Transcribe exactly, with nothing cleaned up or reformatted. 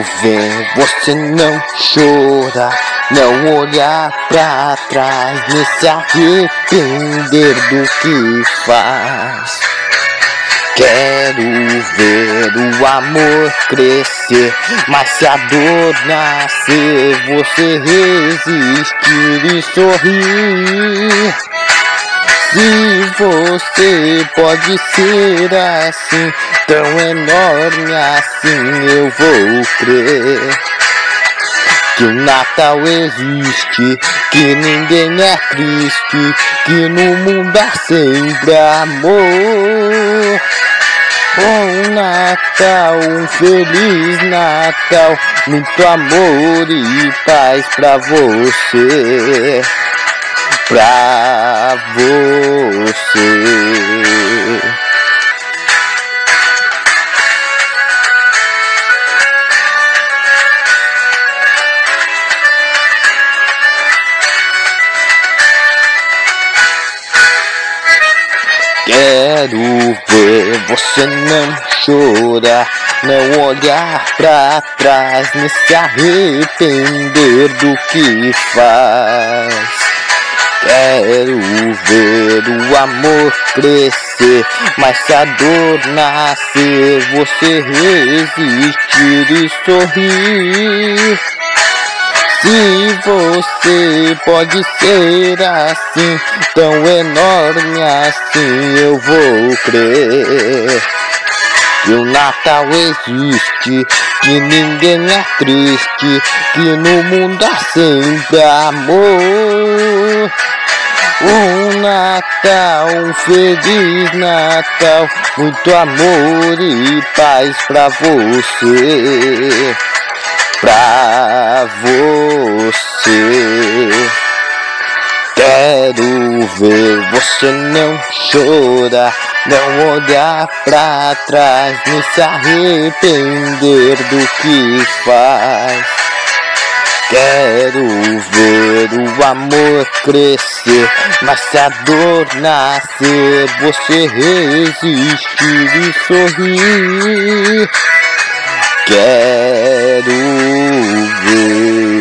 ver você não chorar, não olhar pra trás, nem se arrepender do que faz. Quero ver o amor crescer, mas se a dor nascer, você resistir e sorrir. Se você pode ser assim, tão enorme assim, eu vou crer que o Natal existe, que ninguém é triste, que no mundo há sempre amor. Bom Natal, um feliz Natal, muito amor e paz pra você, pra você. Quero ver você não chorar, não olhar pra trás, nem se arrepender do que faz. Quero ver o amor crescer, mas se a dor nascer, você resistir e sorrir. Se você pode ser assim, tão enorme assim, eu vou crer que o Natal existe, que ninguém é triste, que no mundo há sempre amor. Um Natal, um feliz Natal, muito amor e paz pra você, pra você. Quero ver você não chorar, não olhar pra trás, nem se arrepender do que faz. Quero ver o amor crescer, mas se a dor nascer, você resistir e sorrir. Quero ver